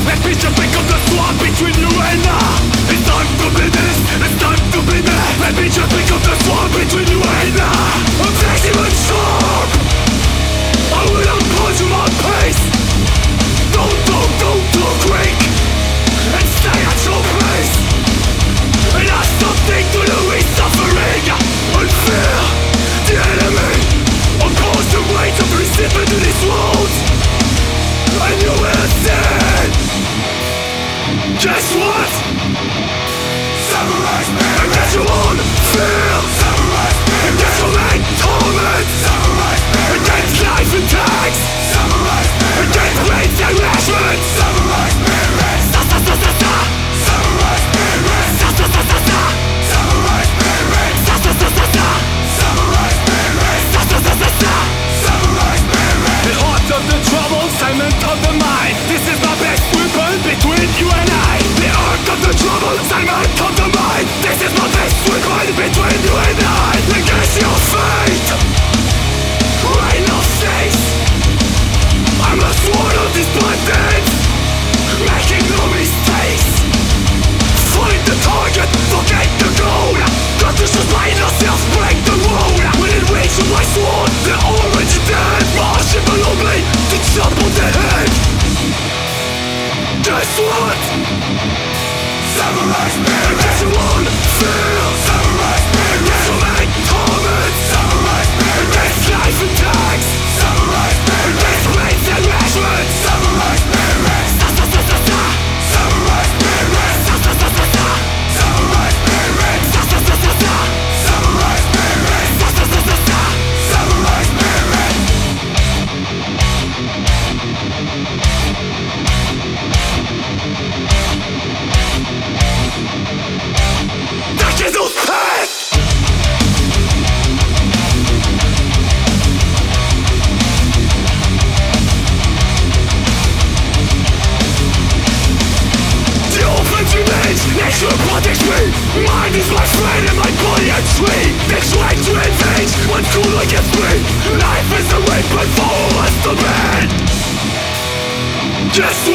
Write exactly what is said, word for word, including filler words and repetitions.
And bitch, just pick up the sword between you and I. It's time to be this, it's time to be that. And bitch, just pick up the sword between you and I. I'm maximum sharp, I will not punch my pace. Don't, don't, don't, don't quick, and stay at your place. And I something to the way suffering and fear the enemy. Of course the weight of receipt into these worlds, and you will see. Guess what? Samurai spirit. And guess you won't feel. Samurai spirit. And guess you'll make torment. Samurai spirit. Against life and tax. Samurai spirit. Against race and rations. Samurai spirit. Sa sa sa sa sa. Samurai spirit. Sa sa sa sa sa. Samurai spirit. Sa sa sa sa sa. Samurai spirit. Sa sa sa sa sa. Samurai spirit. The heart of the trouble, cement of the mind. This is my best weapon between you and I. The arc of the trouble, cement of the mind. This is my best weapon between you and I. Against your fate, rain of cease. I'm a sword of this bandit, making no mistakes. Find the target, forget the goal. Got to sustain yourself, break the wall. When it reaches my sword, the orange dead. Marching below me to chop on the head. Guess what? Samurai spirit. Guess you won't feel. Samurai spirit. Guess you'll make torment. Samurai spirit. Guess life and tax. Samurai spirit. Guess race and rations. Samurai spirit. Sa sa sa sa sa. Samurai spirit. Sa sa sa sa sa. Samurai spirit. Sa sa sa sa sa. Samurai spirit. Sa sa sa sa sa. Samurai spirit. Tak jest uspech! The offense remains, nature protects me. Mind is my friend and my body a tree. They try to invade, one cool against me. Life is a weapon for us to bend. Guess